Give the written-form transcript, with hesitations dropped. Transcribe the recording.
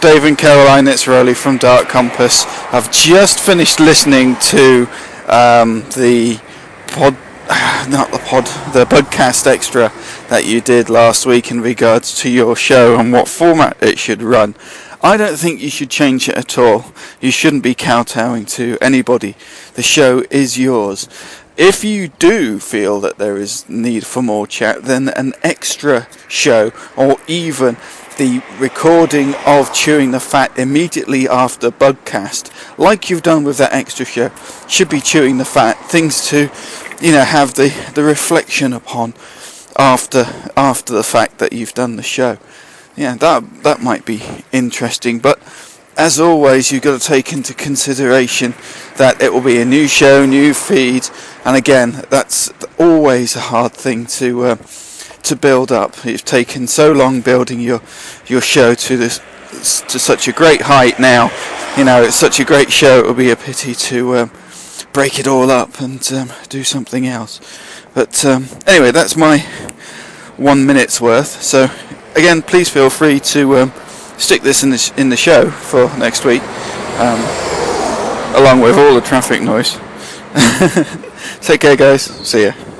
Dave and Caroline, it's Rolly from Dark Compass. I've just finished listening to the podcast extra that you did last week in regards to your show and what format it should run. I don't think you should change it at all. You shouldn't be kowtowing to anybody. The show is yours. If you do feel that there is need for more chat, then an extra show, or even the recording of Chewing the Fat immediately after Bugcast, like you've done with that extra show, should be Chewing the Fat. Things to, have the reflection upon after the fact that you've done the show. Yeah, that might be interesting, but as always, you've got to take into consideration that it will be a new show, new feed, and again, that's always a hard thing to build up. It's taken so long building your show to such a great height. Now, it's such a great show. It would be a pity to break it all up and do something else. But anyway, that's my 1 minute's worth. So again, please feel free to stick this in the show for next week, along with all the traffic noise. Take care, guys. See ya.